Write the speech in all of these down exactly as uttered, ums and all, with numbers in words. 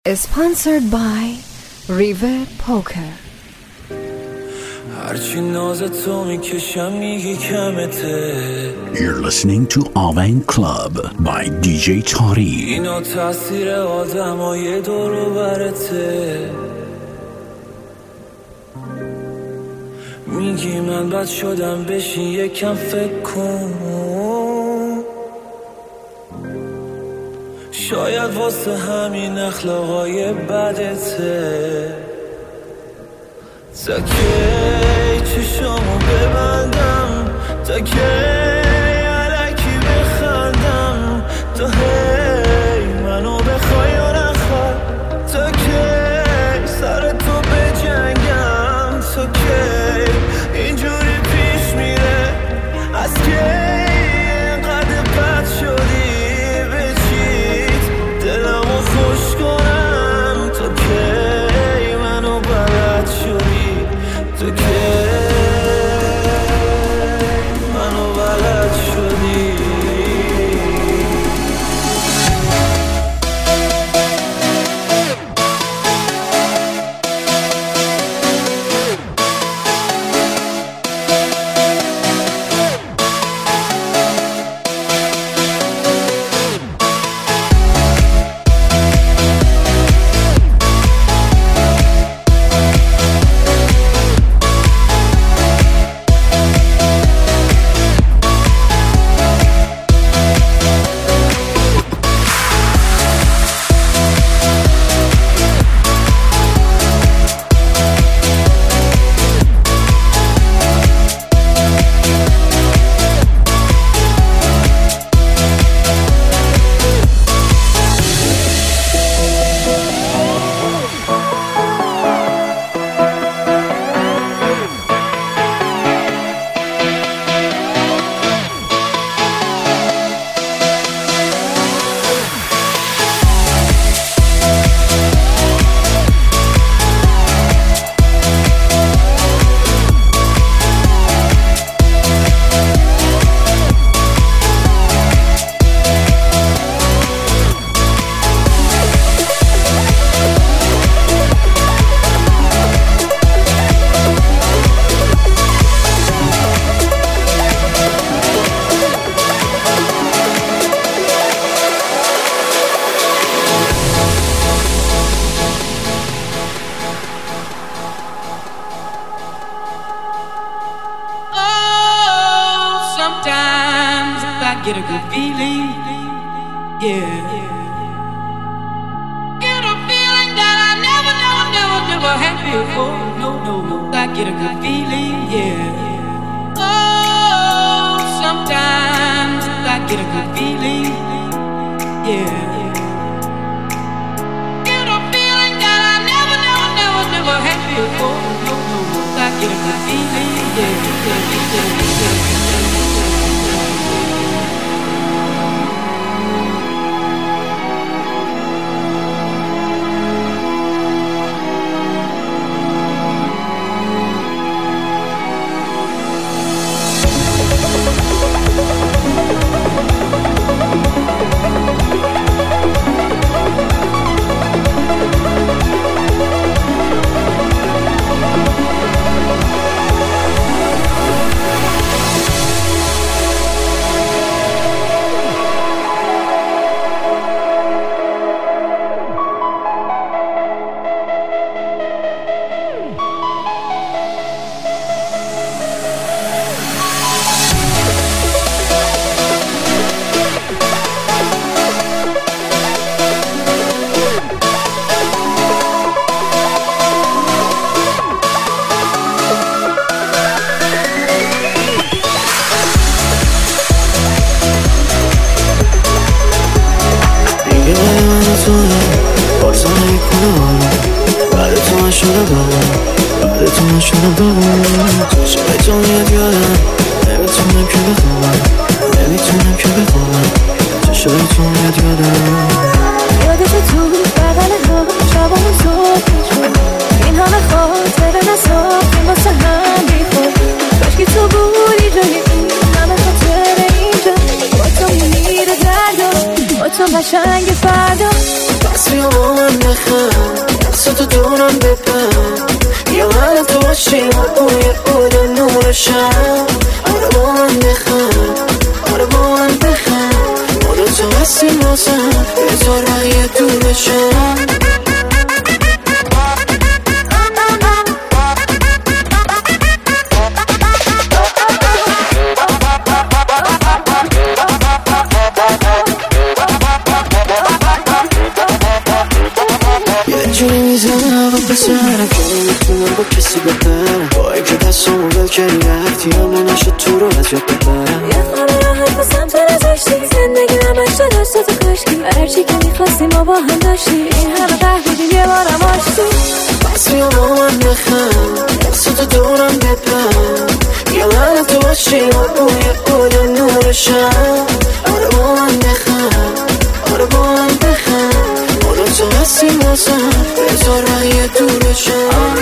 Sponsored by River Poker. هرچی ناز تو میکشم میگی کمته. You're listening to Aven Club by دی جی Tari. اینا تاثیر آدمای دور و برته. میگی من بد شدم بشین یکم فکر کن. شاید واسه همین اخلاقای بدته. تا کی چشامو ببندم، تا کی علکی بخندم، تا هی منو بخوای یا نخوای، تا کی سر تو بجنگم، تا کی اینجوری پیش میره، از کی اینقدر بد شدی به چیت دلمو خوش کنم، تا کی منو بلد شدی، تو که منو بلد شدی. Get a good feeling, yeah. Get a feeling that I never, never, never, never had before. No, no, no. I get a good feeling, yeah. Oh, sometimes I get a good feeling, yeah. Get a feeling that I never, never, never, never had before. No, no, no. I get a good feeling, yeah, yeah, yeah, yeah. قشنگ فردا بس بیا با من بخند باشی و بوی بود و نور شب. آره با من بخند، آره با من بخند، ما دوتا هستیم بازم بذار رأی دور بشم. جونی میزنه هوا بسرم که نمیتونم با کسی بپرم، با ای که دستامو ول کردی رفتی اما نشد تو رو از یاد ببرم. یه خانه راحت بسم تو نذاشتی زندگی همش تو دستاتو کاشتی، هرچی که میخواستی ما با هم داشتی، این همه فهمیدیم یه بارم آشتی. بس بیا با من بخند، دستاتو دورم بپرم، یا من تو باشی و بوی بود و نور شب. آره با من بخند، آره با من بخند، تو هستیم بازم بذار رأی دور بشم.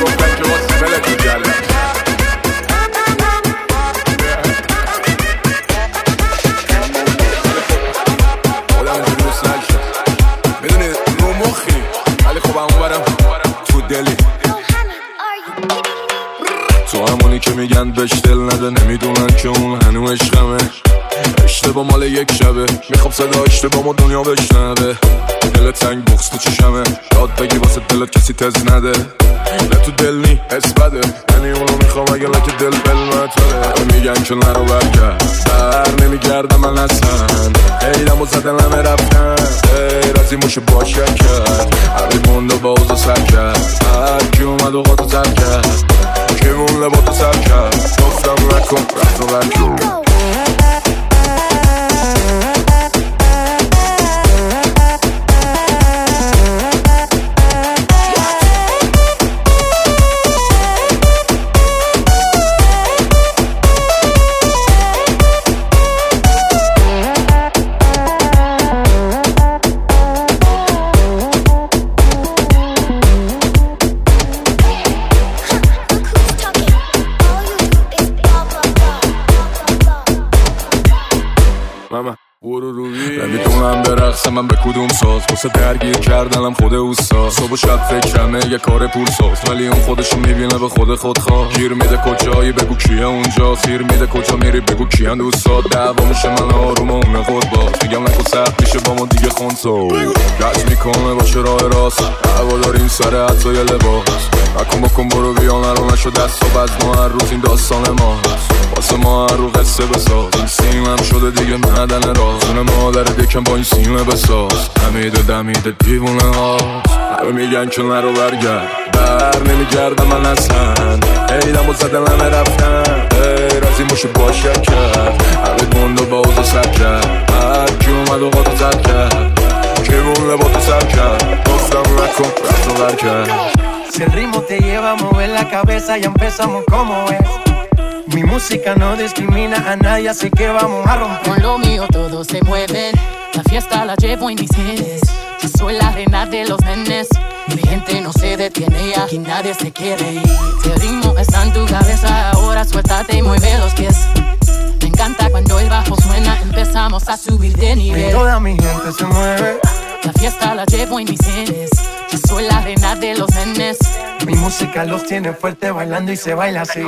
میدونی رو مخی ولی خب همون برم تو دلی، تو همونی که میگن بهش دل نده، نمیدونن که اون هنو عشقمه. اشتباه مال یک شبه، میخوام صدا اشتباه ما دنیا بشنوه. دلت تنگ بغز تو چشمه، داد بگی واسه دلت کسی تز نده. نه تو دل نی حس بده، یعنی اونو میخوام اگه لکه دل بلمتره. میگن که نرو برگرد، بر نمیگردم من اصلا. ایدم و زدن همه رفتن، غیر از این باشه باشه کرد. هر مونده با اوزا سر کرد، هر کی اومد و قاطو تر کرد، کی مونده با تو سر کرد. گفتم نکن رفت و برکن. نمیدونم برقصم من به کدوم ساز، واسه درگیر کردنم خود اوستا. صبح و شب فکرمه یه کار پول ساز، ولی اون خودشو میبینه به خود خود خواه. گیر میده کجایی بگو کیه اونجا، سیر میده کجا میری بگو کیان دوستا. دعوا میشه من آروم و اونه خود باز، میگم نکو سخت میشه با ما دیگه خونسا. گچ میکنه باشه راه راست، دعوا داریم سر حتی یه لباس. نکن بکن برو بیا نرو نشو دست و بز ما هر روز این داستان ماست. واسه ما هر رو قصه بساز، این سیمم شده دیگه معدن راز. اون مادر دکم با این سیمه بساز، دمیده دمیده دیوونه هاست. همه میگن که نرو برگرد، بر نمیگردم من اصلا. ایدم و زدن همه رفتن، غیر از این باشه باشه کرد. همه گنده با اوزا سر کرد، هر کی اومد و قاطو تر کرد، کی مونده با تو سر کرد. گفتم نکن رفت و برکرد. Si el ritmo te lleva a mover la cabeza, ya empezamos como es. Mi música no discrimina a nadie, así que vamos a romper. Con lo mío todos se mueven, la fiesta la llevo en mis genes. Yo soy la reina de los nenes, mi gente no se detiene y aquí nadie se quiere ir. Si el ritmo está en tu cabeza, ahora suéltate y mueve los pies. Me encanta cuando el bajo suena, empezamos a subir de nivel. Y toda mi gente se mueve, la fiesta la llevo en mis genes. Yo soy la reina de los nenes, mi música los tiene fuerte bailando y se baila así.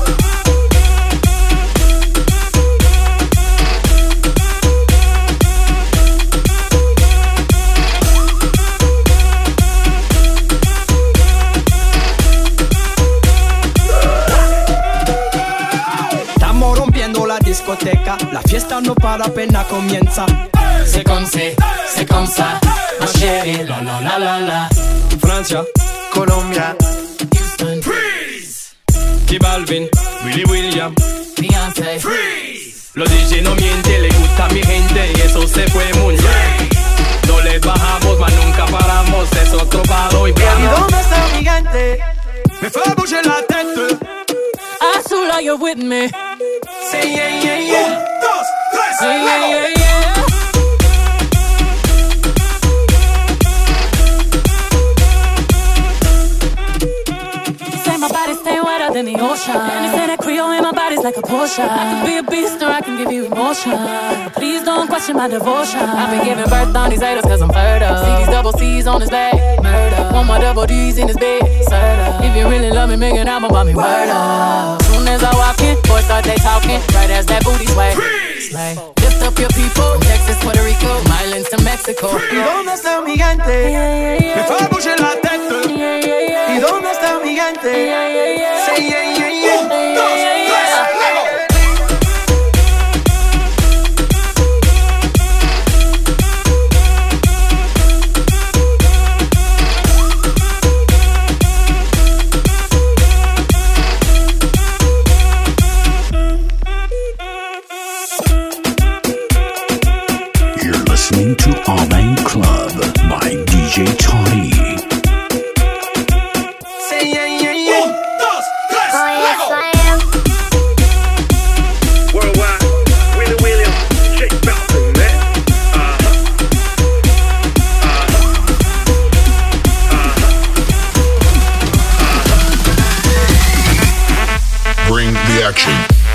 Estamos rompiendo la discoteca, la fiesta no para apenas comienza. C'est comme c'est, c'est comme ça, ma chérie, la la la la la. Francia, Colombia, Houston, freeze. J Balvin, Willy William, Beyoncé, freeze. Los D J no mienten, le gusta a mi gente y eso se fue muy bien. No les bajamos, mas nunca paramos, es otro palo y ¿y dónde está mi gente? Me fait bouger la tête. Azul, are you with me? Say yeah yeah yeah. Un, dos, tres, yeah yeah yeah yeah. My body stay wetter than the ocean, and they say that Creole in my body's like a Porsche. I can be a beast or I can give you emotion. Please don't question my devotion. I've been giving birth on these haters cause I'm fertile. See these double C's on his back, murder. One more double double D's in his bed. If you really love me, make an album about me. Word up. Soon as I walk in, boys start they talking. Right as that booty sway. Slay. Lift up your people. Texas, Puerto Rico, Islands to Mexico. ¿Y dónde está mi gente? Me fue a bouger la tête. ¿Y dónde está mi gente? Say yeah, yeah, yeah. Un, dos, tres, luego. Listening to Alvain Club by D J Tony. Say yeah, yeah, yeah. Un, dos, tres, Oh yes luego. I am. Worldwide, Willie Williams, Jake Falcon, man. Uh-huh. Uh-huh. Uh-huh. Bring the action.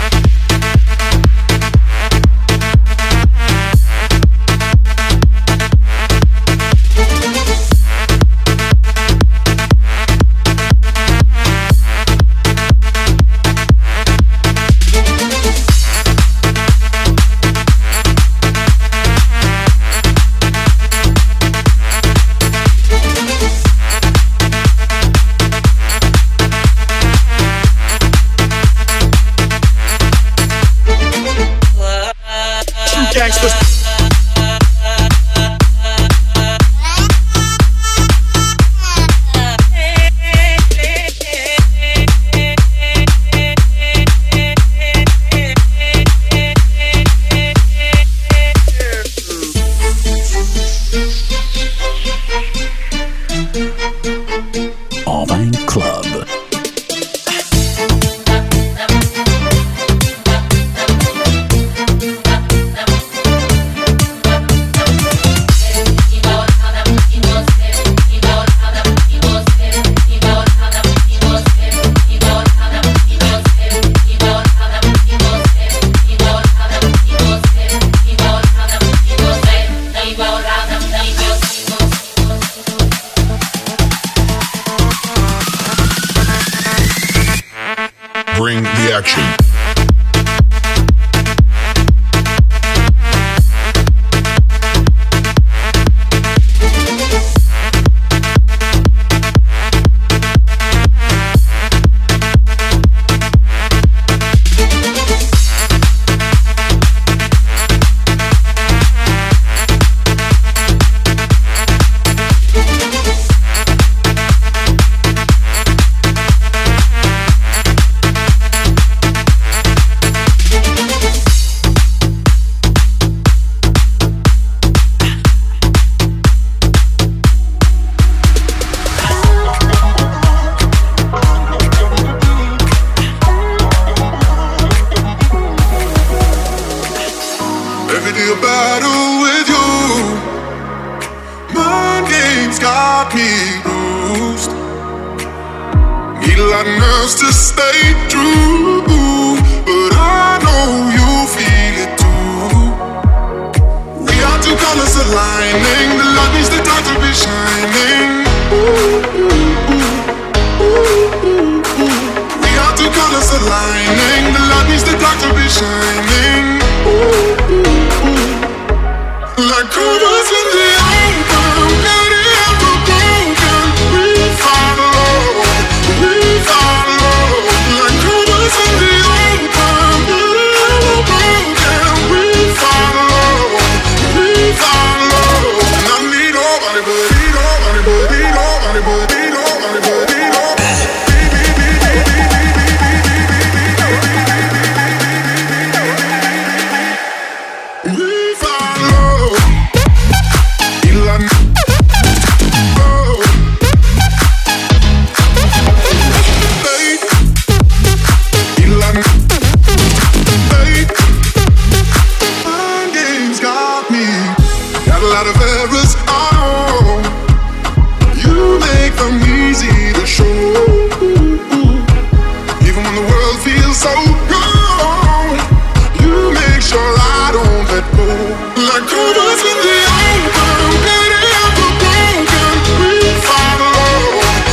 Alvain Club. Bring the action. Every day a battle with you. Mind games got me bruised. Need a lot of nerves to stay true, but I know you feel it too. We are two colors aligning. The light needs the dark to be shining. Ooh, ooh, ooh, ooh, ooh, ooh. We are two colors aligning. The light needs the dark to be shining. Ooh, ooh, ooh. Like colors in the open, ready ever broken. We follow, we follow. Like colors in the open, ready ever broken. We follow, we follow. And I need nobody but, need nobody but, need nobody but, need nobody but, need nobody. We follow. Elon. Oh. Hey. Elon. Hey. Mind games got me. Got a lot of errors. Oh. You make them easy to show. Even when the world feels so cold, you make sure I don't let go. Like colors in the open, ready ever broken. We follow,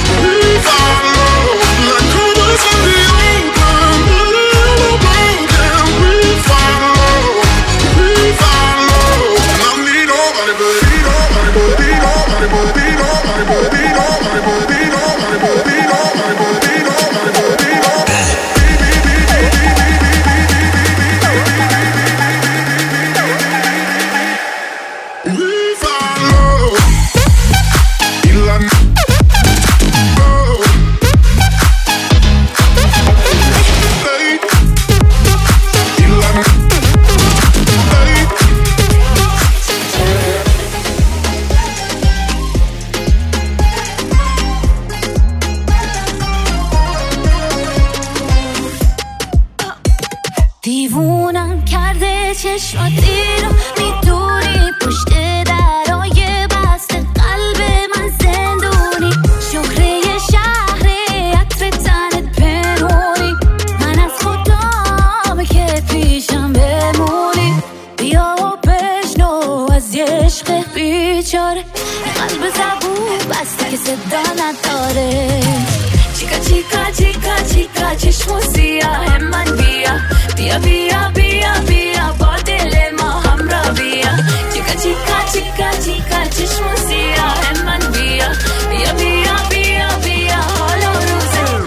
چشماتی رو میدونی، پشت درای بسته قلب من زندونی، شهره شهر عطر تنت پنهونی، من از خدام که پیشم بمونی، بیا و بشنو از یه عشق بیچاره، قلب زبون بسته که صدا نداره، چیکا چیکا چیکا چیکا چشم سیاه من بیا بیا بیا بیا بیا با دل ما همراه بیا، چیکا چیکا چیکا چیکا چشم سیاه من بیا بیا بیا بیا بیا حال و روزه.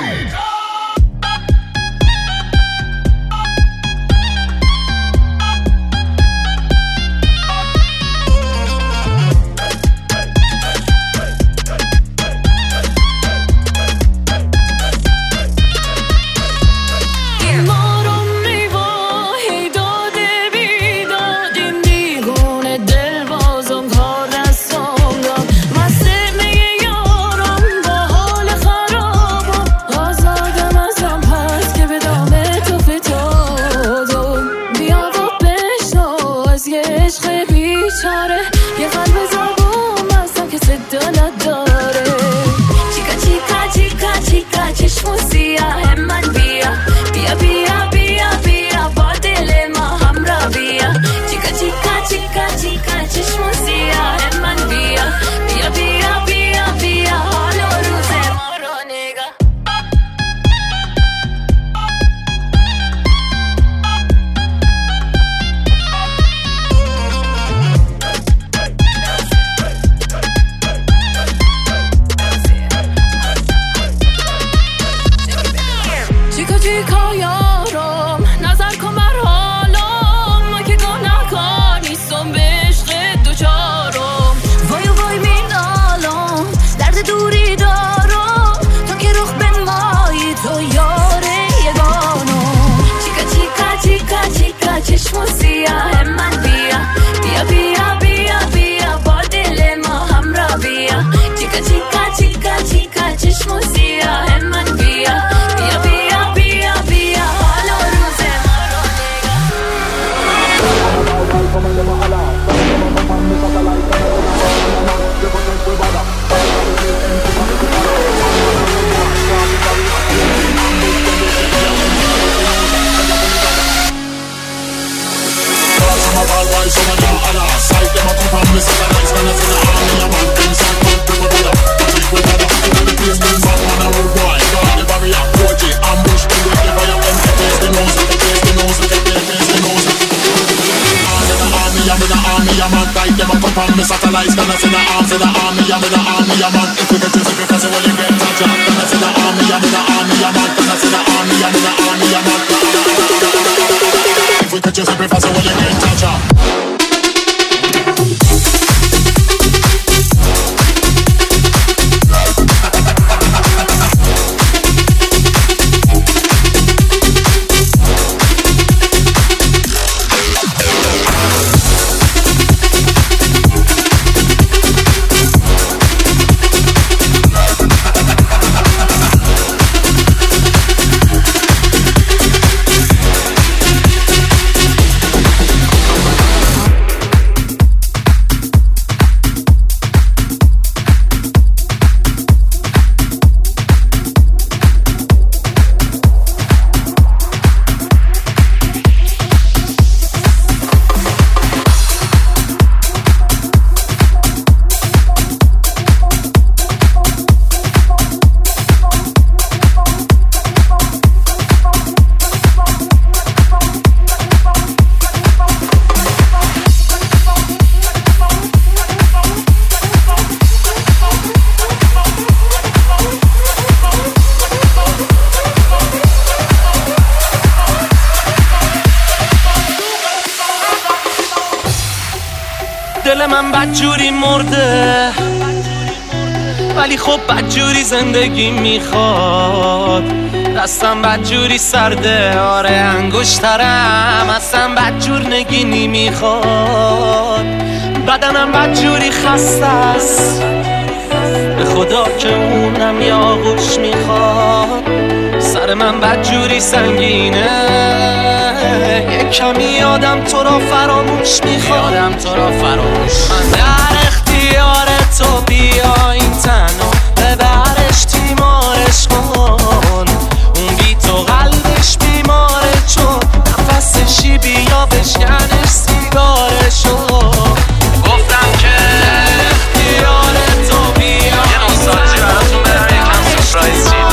دل من بدجوری مرده ولی خب بدجوری زندگی میخواد، دستم بدجوری سرده آره انگشترم اصلا بدجور نگینی میخواد، بدنم بدجوری خسته است به خدا که اونم یاغوش میخواد، سر من بدجوری سنگینه یک کمی یادم تو را فراموش میخوام، یادم تو را فراموش. من در اختیار تو، بیا این تنو ببرش تیمارش کن. اون بی تو قلبش بیماره، چون نفسشی بیا بشکنش سیگارشو. گفتم که اختیار تو، بیا یه نوستالژی براتون برم، یکم سورپرایز چیه.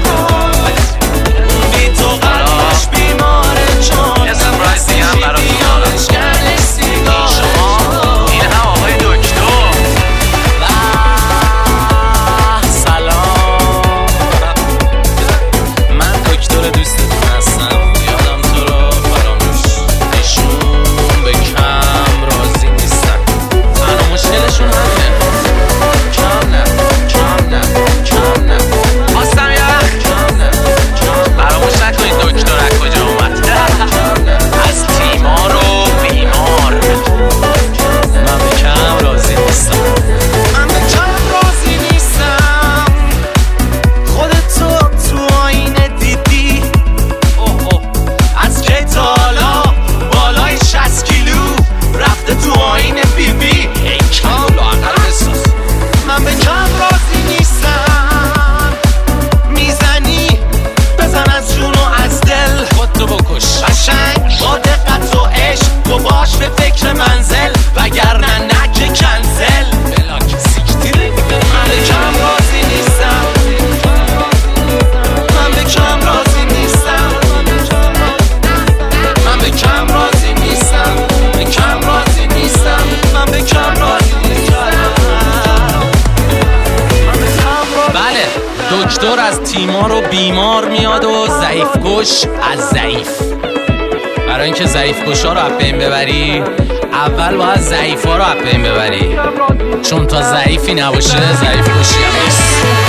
اون بی تو قلبش بیماره، چون یه سورپرایز دیگه هم براتون دارم. شما این هم آقای دکتر. سلام، من دکتر دوستتون هستم. یادم تو رو فراموش، ایشون به کم راضی نیستن. تنها مشکلشون همینه، کم نه کم نه کم نه خواستم یخ کم نه کم. فراموش نکنید دکتر از کجا اومد. از تیمار و بیمار. من به کم راضی نیستم، من به کم راضی نیستم. خودتو تو آینه دیدی؟ اوه اوه. از کی تا حالا بالای شصت کیلو رفته تو آینه بی بی؟ ای کم لاغر بساز. من به کم راضی نیستم. میزنی بزن از جون و از دل، خودتو بکش قشنگ با دقت و عشق. تو باش به فکر منزل، وگرنه نکه کنسل بلاک سیکتیره. من به کم راضی نیستم، من به کم راضی نیستم، من به کم راضی نیستم، به کم راضی نیستم، من به کم راضی نیستم. بله، دکتر از تیمار و بیمار میاد و ضعیف کش از ضعیف. برای اینکه ضعیف کشا رو از بین ببری، اول باید ضعیفا رو از بین ببری، چون تا ضعیفی نباشه ضعیف کشی هم نیست.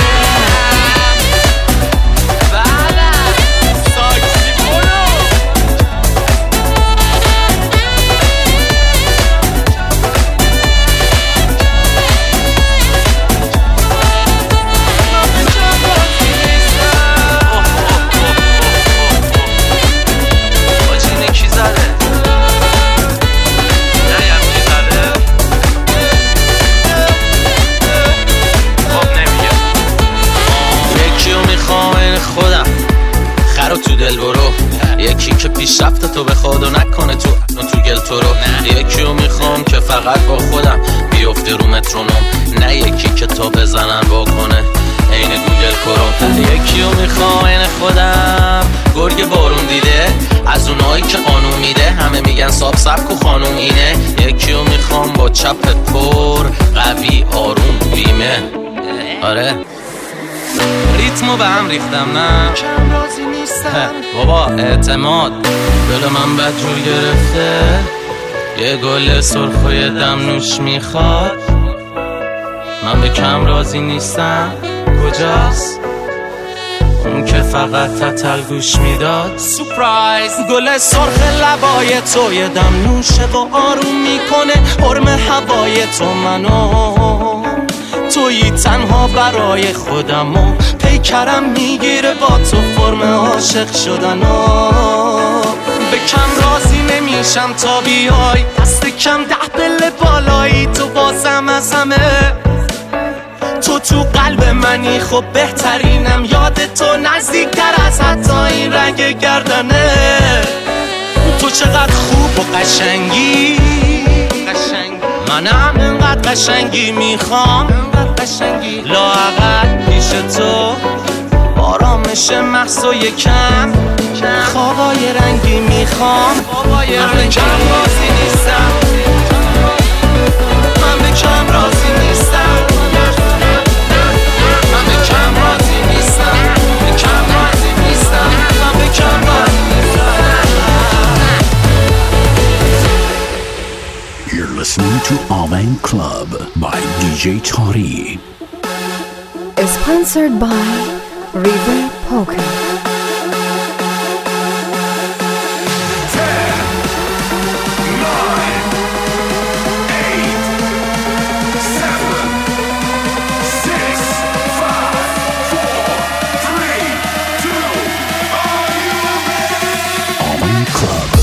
تو دل برو، یکی که پیشرفت تو بخواد و نکنه تو تو گل تو رو. یکی رو میخوام که فقط با خودم بیفته رو مترونوم، نه یکی که تو بزنن بکنه عین گوگل کروم. یکی رو میخوام عین خودم، گرگ بارون دیده، از اونایی که قانون میده، همه میگن ساب سبک و خانوم اینه. یکی رو میخوام با چپ پر قوی آروم بیمه. آره ریتمو به هم ریختم، نه بابا اعتماد. دل من بدجور گرفته، یه گل سرخ و یه دم نوش میخواد. من به کم راضی نیستم، کجاست اون که فقط تتل گوش میداد؟ سورپرایز. گل سرخ لبای تو یه دم نوشه و آروم میکنه حرم هوای تو. منو تویی تنها برای خودم و پیکرم میگیره با تو فرم عاشق شدنو. به کم راضی نمیشم تا بیای، دست کم ده پله بالایی. تو بازم از همه، تو تو قلب منی، خب بهترینم. یاد تو نزدیکتر از حتی این رنگ گردنه. تو چقدر خوب و قشنگی، منم انقدر قشنگی میخوام، لااقل پیش تو آرامش محض و یکم خوابای رنگی میخوام. من به کم راضی نیستم، من به کم راضی نیستم، من به کم راضی نیستم، به کم راضی نیستم، من به کم راضی نیستم. You're listening to Awain Club by دی جی Tari. Sponsored by River Poker. Club.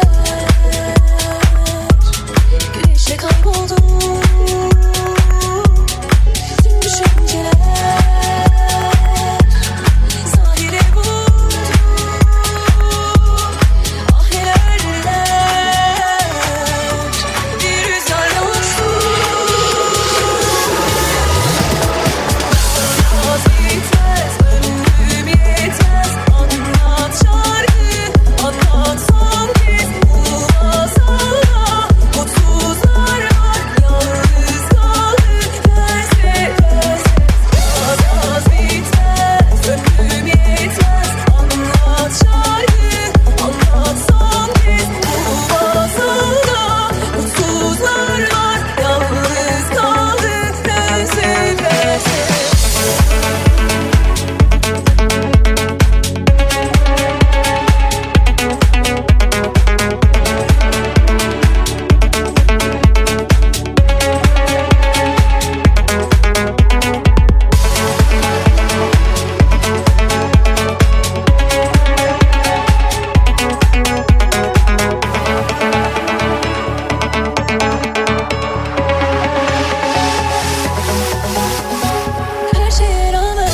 Güneşle kayboldu tüm düşünceler. Sahile vurdu ah neler neler. Bir rüzgarla uçtu. Vazgeçmez ömrüm yetmez. Anlat şarkı anlat son kez. Bu masala mutsuzlar var. Yalnız kaldık derse derse. Vazgeçmez ömrüm yetmez. Anlat şarkı anlat son kez. Bu masala mutsuzlar var. Yalnız kaldık derse derse. Her şeye rağmen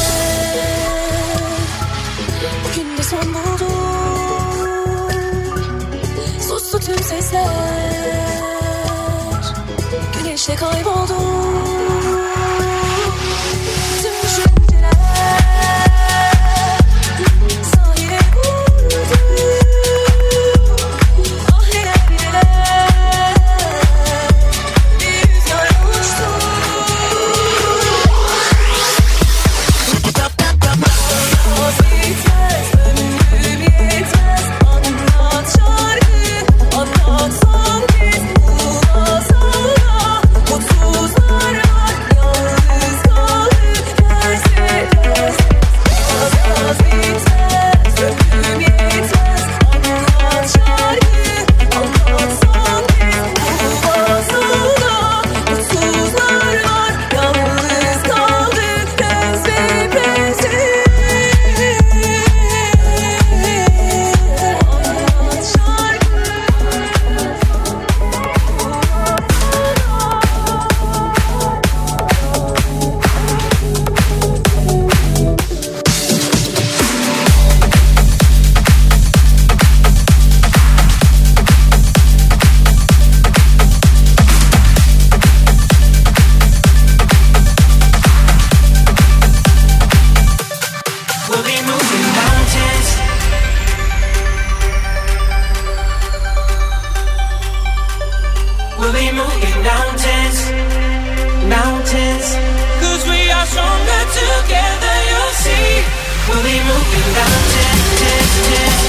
bugün de son buldu. Sustu tüm sesler. Güneşle kayboldu tüm düşünceler. Sahile vurdu ah neler neler. Bir rüzgar uçtu. Vazgeçmez ömrüm yetmez. Anlat şarkı anlat son kez. Bu masala mutsuzlar var. Yalnız kaldık derse derse. Vazgeçmez ömrüm yetmez. Anlat şarkı anlat son kez. Bu masala mutsuzlar var. Yalnız kaldık derse derse. We'll be moving mountains. We'll be moving mountains, mountains. Cause we are stronger together, you'll see. We'll be moving mountains.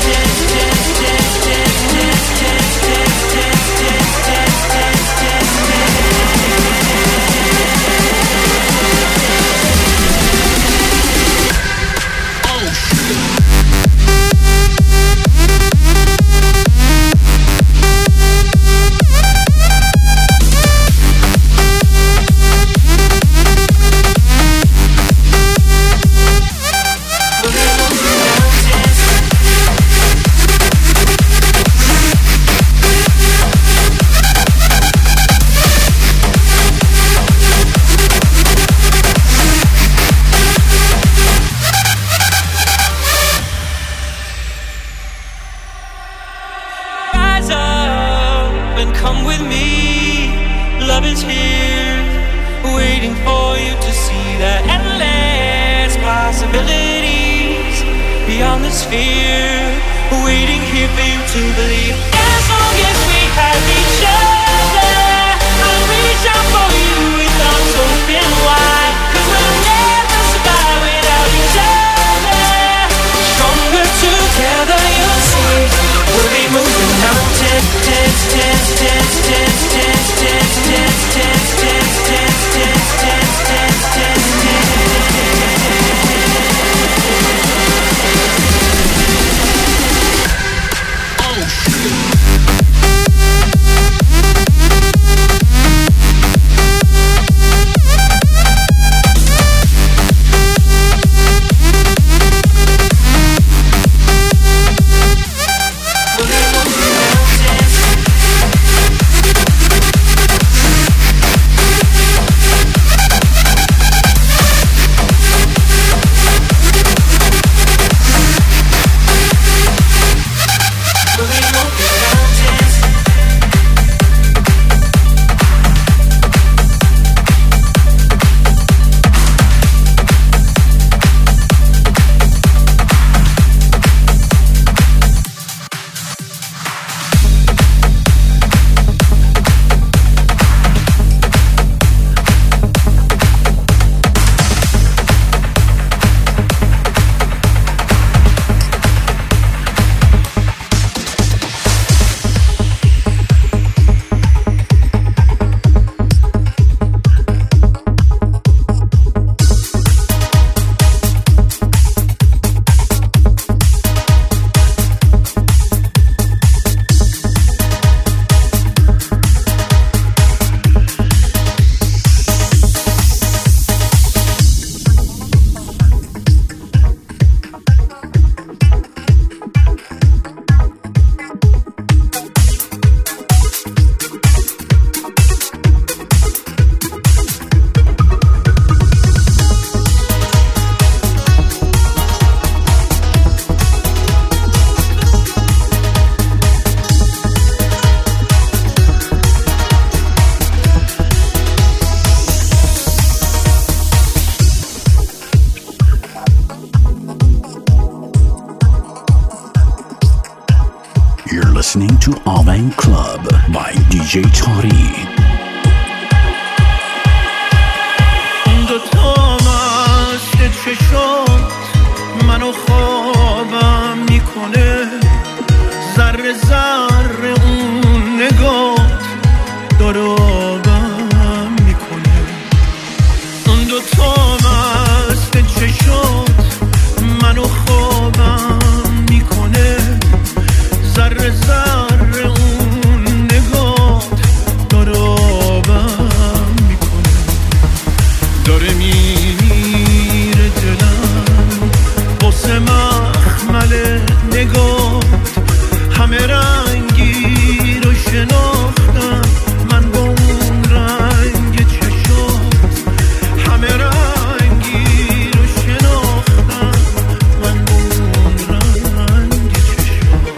Rise up and come with me. Love is here, waiting for you to see the endless possibilities beyond this fear. Waiting here for you to believe. As long as we have each other, I'll reach out for you with arms open wide. Cause we'll never survive without each other. Stronger together, you'll see. We'll be moving mountains, tens, tens, tens, tens, tens, tens, tens, tens, tens, tens, tens, tens, tens, tens, tens. Oh shit. to Aven Club by دی جی Tori. دو تا مست چشات منو خوابم میکنه، ذره ذره اون نگات داره آبم میکنه. اون دو تا مست چشات منو خوابم میکنه، ذره ذره اون نگات داره آبم میکنه. داره میمیره دلم واسه مخمل نگات، همه رنگی رو شناختم من با اون رنگ چشات، همه رنگی رو شناختم من با اون رنگ چشات.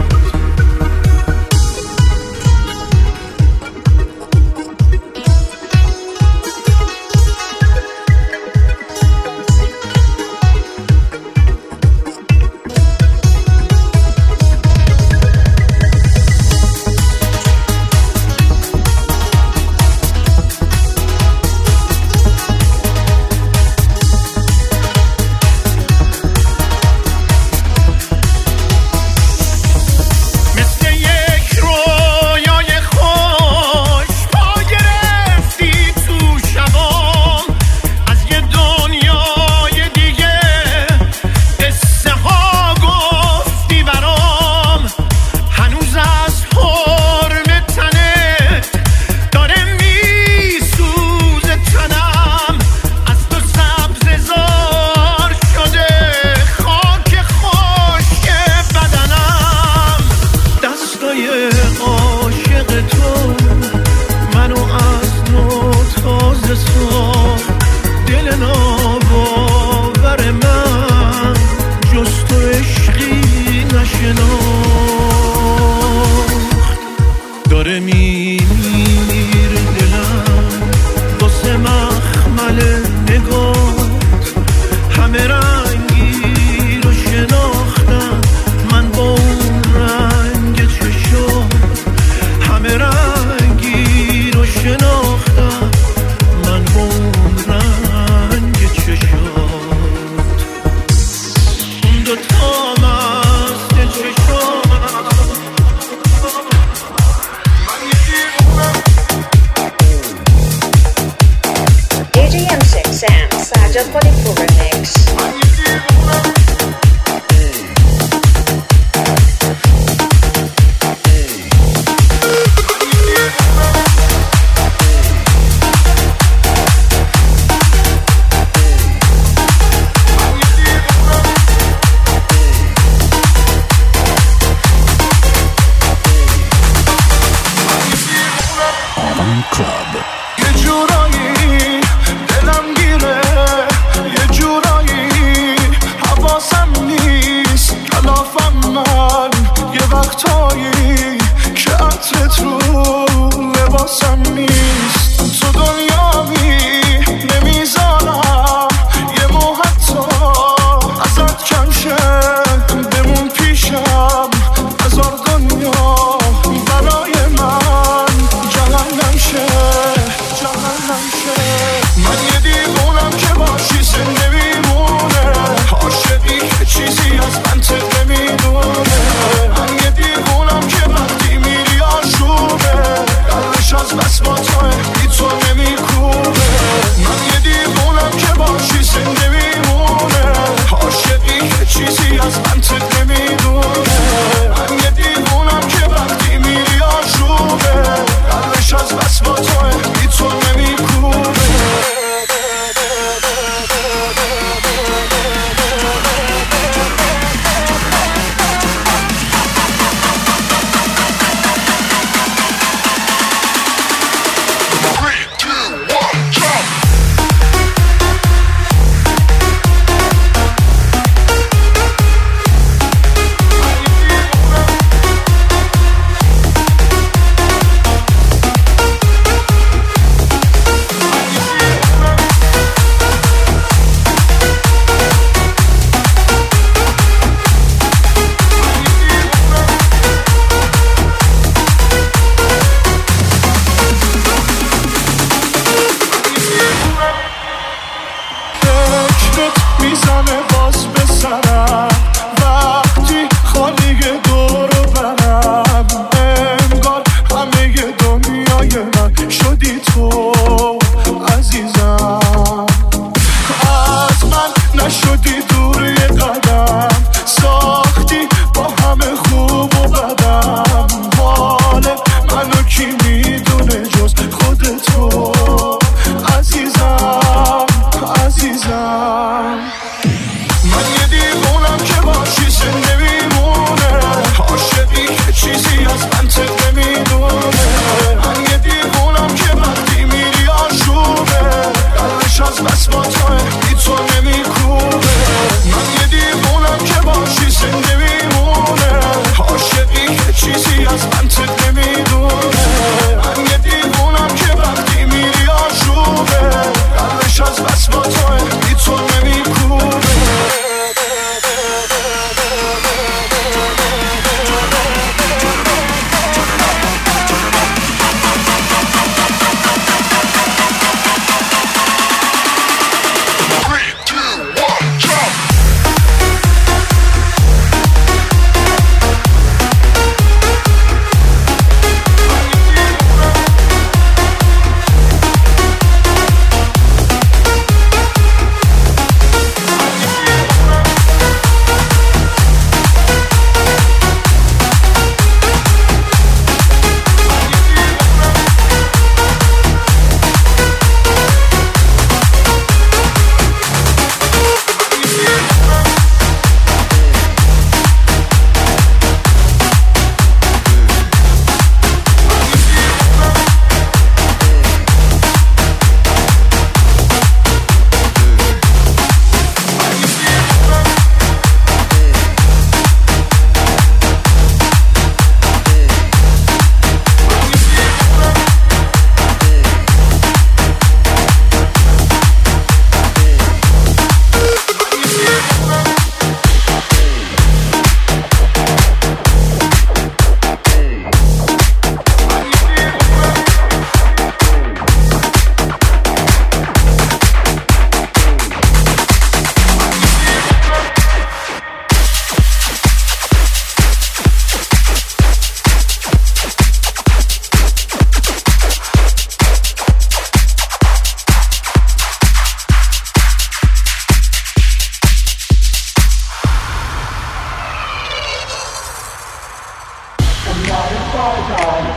برای من جهنم شه.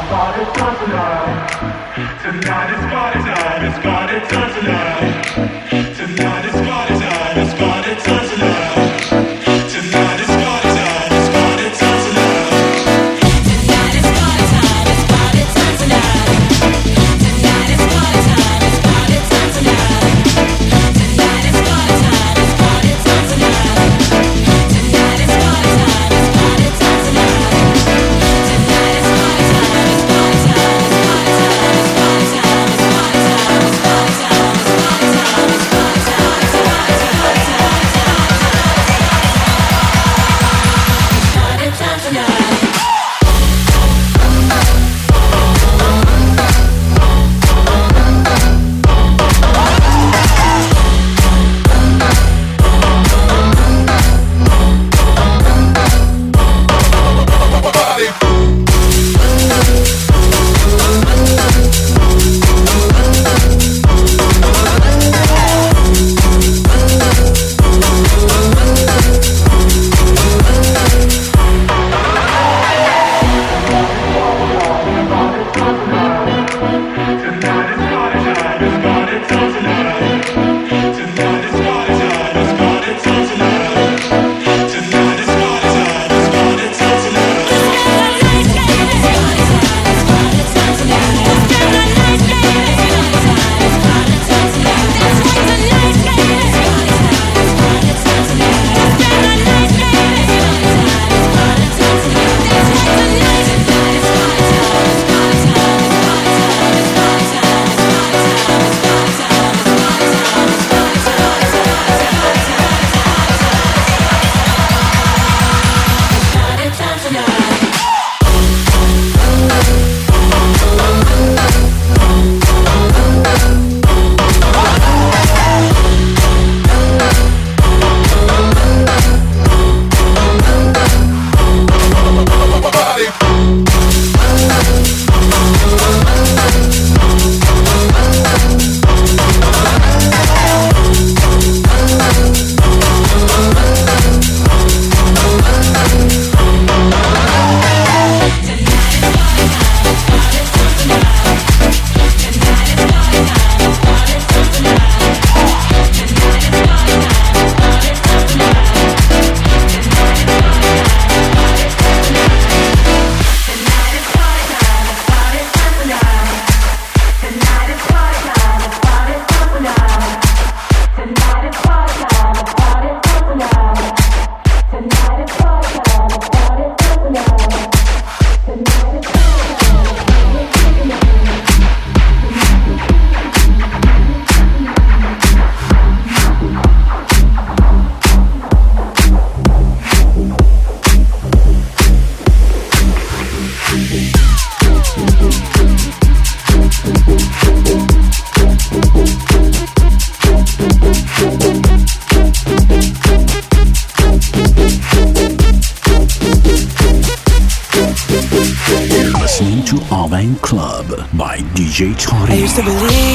Club by D J Tori. I used to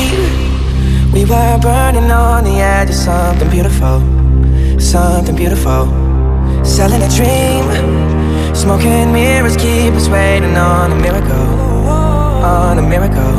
believe we were burning on the edge of something beautiful, something beautiful. Selling a dream, smoking mirrors keep us waiting on a miracle, on a miracle.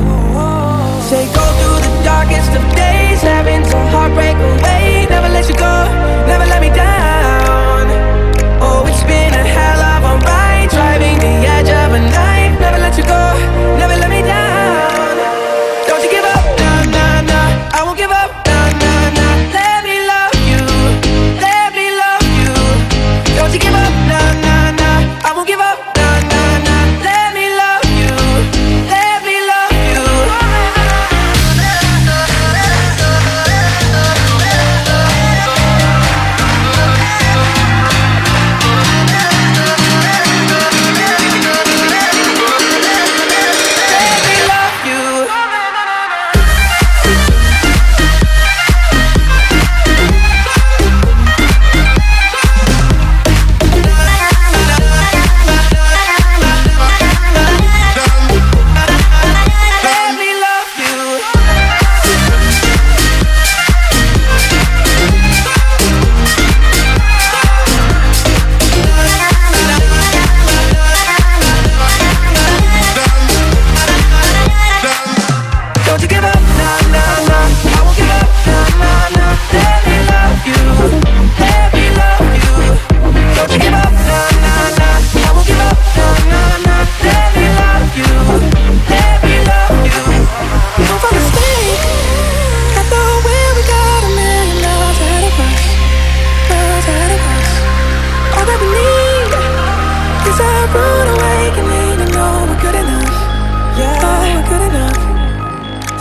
Say go through the darkest of days, having to heartbreak away. Never let you go, never let me down. Oh, it's been a hell of a ride, driving the edge of a knife. Never let you go, never let me down. Don't you give up, nah, nah, nah. I won't give up, nah, nah, nah. Let me love you, let me love you. Don't you give up, nah, nah, nah. I won't give up, nah, nah, nah. Let me love you.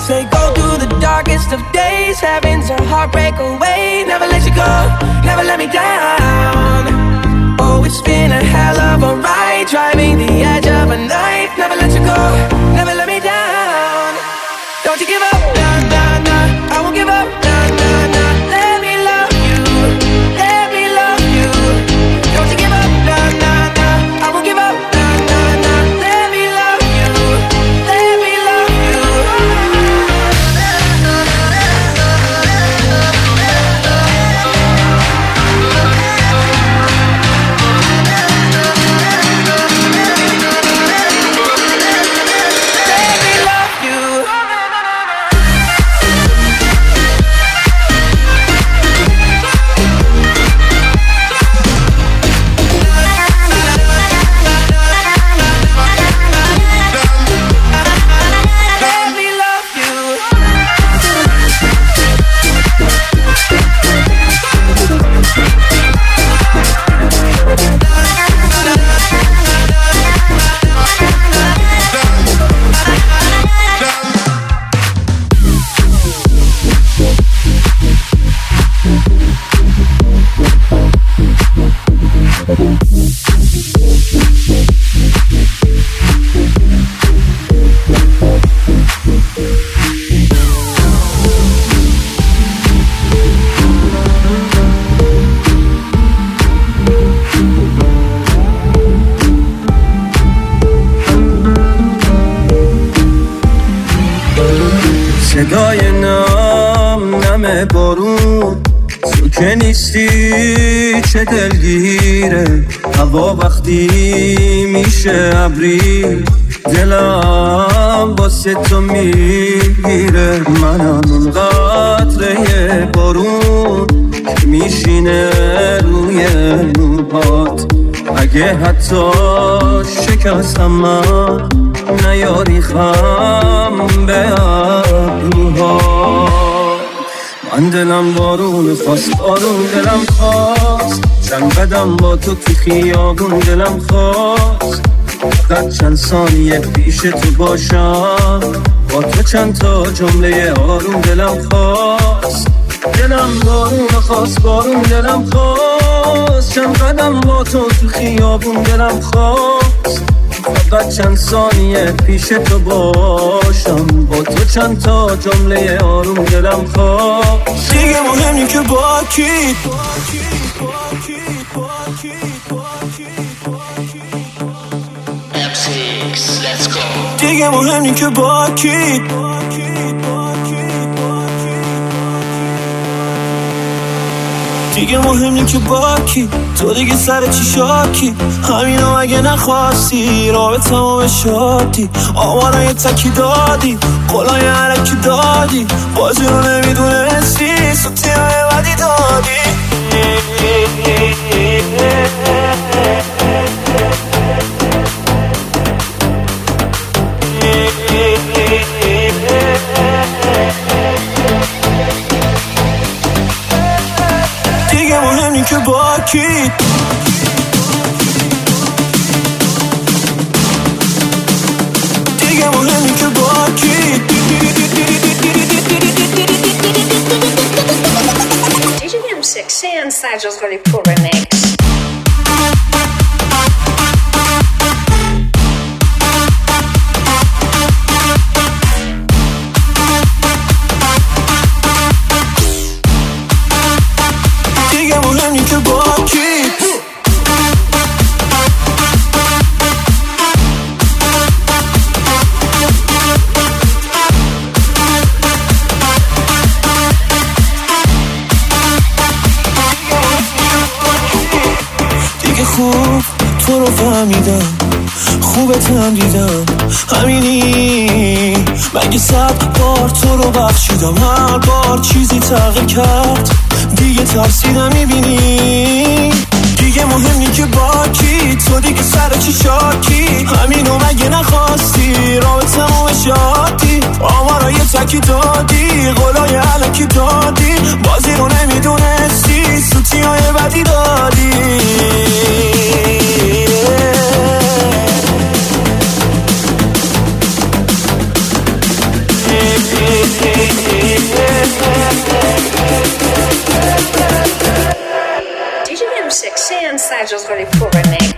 Say go through the darkest of days, heaven's a heartbreak away. Never let you go, never let me down. Oh, it's been a hell of a ride, driving the edge of a knife. Never let you go, never let me down. Don't you give up, nah, nah, nah. I won't give up, nah, nah, nah. Let me love you, let me love you. Don't you give up, nah, nah, nah. I won't give up, nah, nah, nah. Let me love you, let me love you. صدای نام نم بارون تو که نیستی چه دلگیره هوا وقتی میشه ابری دلم واسه تو میگیره منم اون قطره بارون که میشینه روی موهات اگه حتی شکستم من نیاری خم به ابروها من دلم بارون خواست بارون دلم خواست چند قدم با تو تو خیابون دلم خواست فقط چند ثانیه پیش تو باشم با تو چند تا جمله آروم دلم خواست دلم بارون خواست بارون دلم خواست چند قدم با تو تو خیابون دلم خواست فقط چند ثانیه پیش تو باشم با تو چند تا جمله آروم دلم خواست دیگه مهم نی که با کی دیگه مهم نی که با کی دیگه مهم نی که با کی تو دیگه سر چی شاکی همینو اگه نخواستی رابطه ما به شادی آمارا یه تکی دادی قلای علکی دادی بازی رو نمیدونستی سوتی های بدی دادی دیگه مهم نی که با کی دیگه مهم نی که با کی دیجیم سکسین سرجاز گلی پورنکس دیگه مهم نی که با کی دیگه خوب تو رو فهمیدم خوبت هم دیدم همینی مگه صد بار تو رو بخشیدم هر بار چیزی تغییر کرد دیگه ترسیدم میبینی دیگه مهم نی که با کی تو دیگه سر چی شاکی همینو مگه نخواستی رابطه مو به شادی آمارا یه تکی دادی قلای علکی دادی بازی رو نمیدونستی سوتی های بدی دادی Sergio's Holy Pro Remix.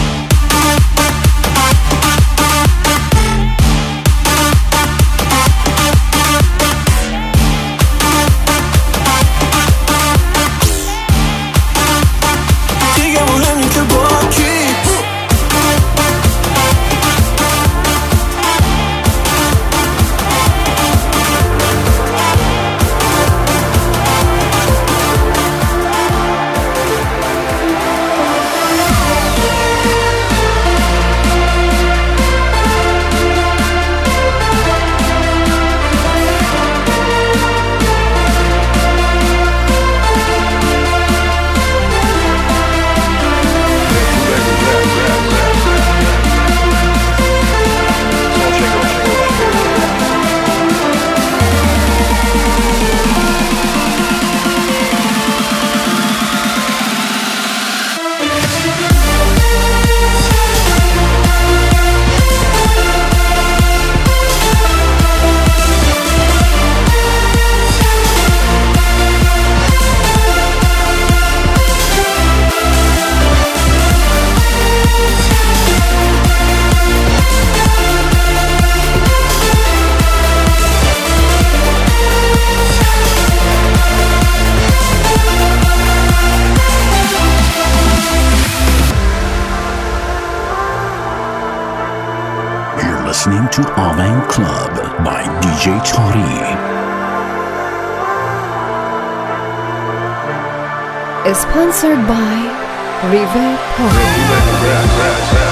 Listening to Aven Club by D J Tari. Is sponsored by River Podcast.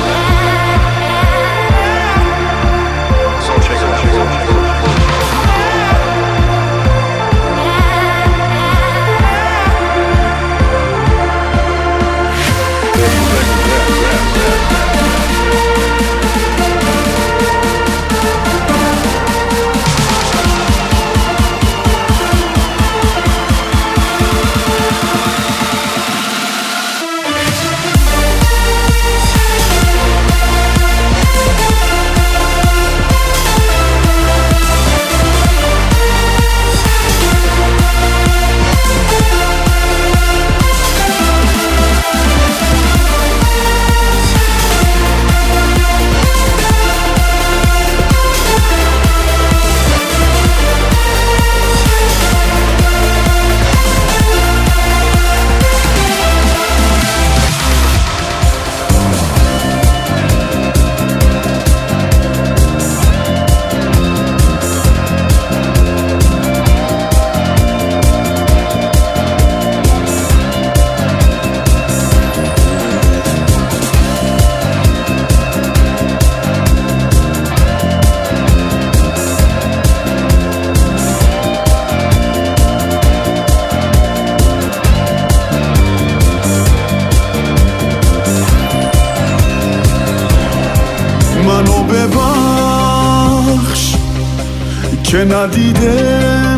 که ندیده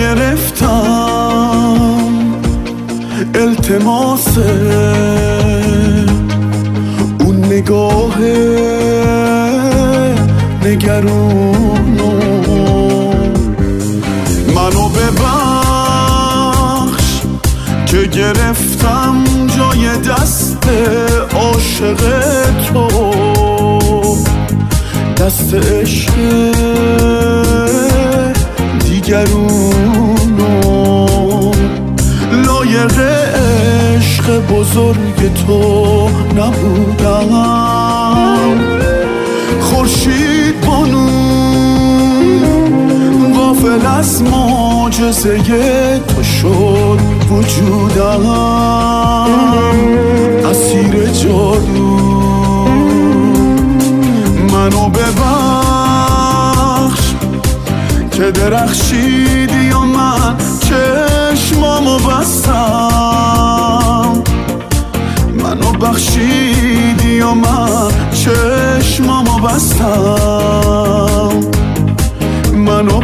میگرفتم التماس اون نگاه نگرونو منو ببخش که گرفتم جای دست عاشق تو دست عشق دیگرونو لایق عشق بزرگ تو نبودم خورشید بانو غافل از معجزه تو شد وجودم اسیر جادو منو ببخش که درخشیدی و من چشمامو بستم منو بخشیدی و من چشمامو بستم منو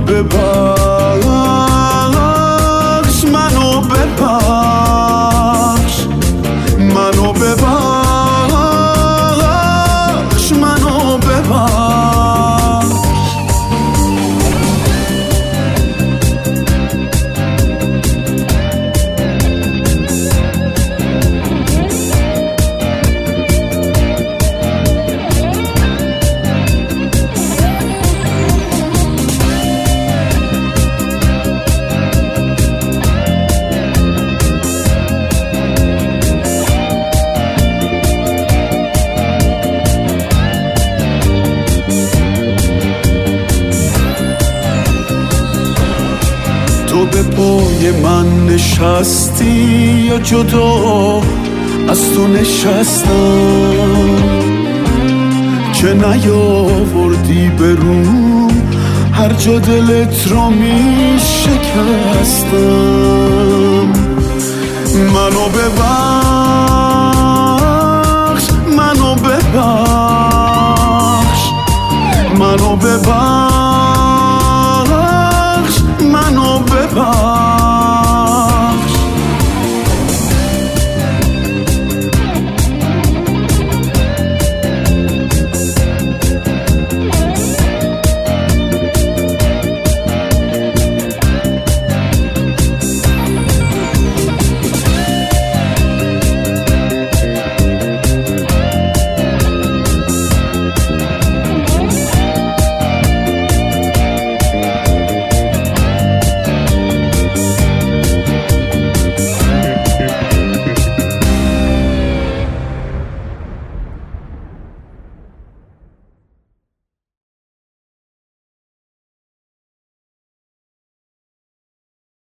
ببخش منو ببخش منو ببخش منو ببخش پای من نشستی یا جدا از تو نشستم که نیاوردی به روم هر جا دلت را می شکستم. منو ببخش منو ببخش منو ببخش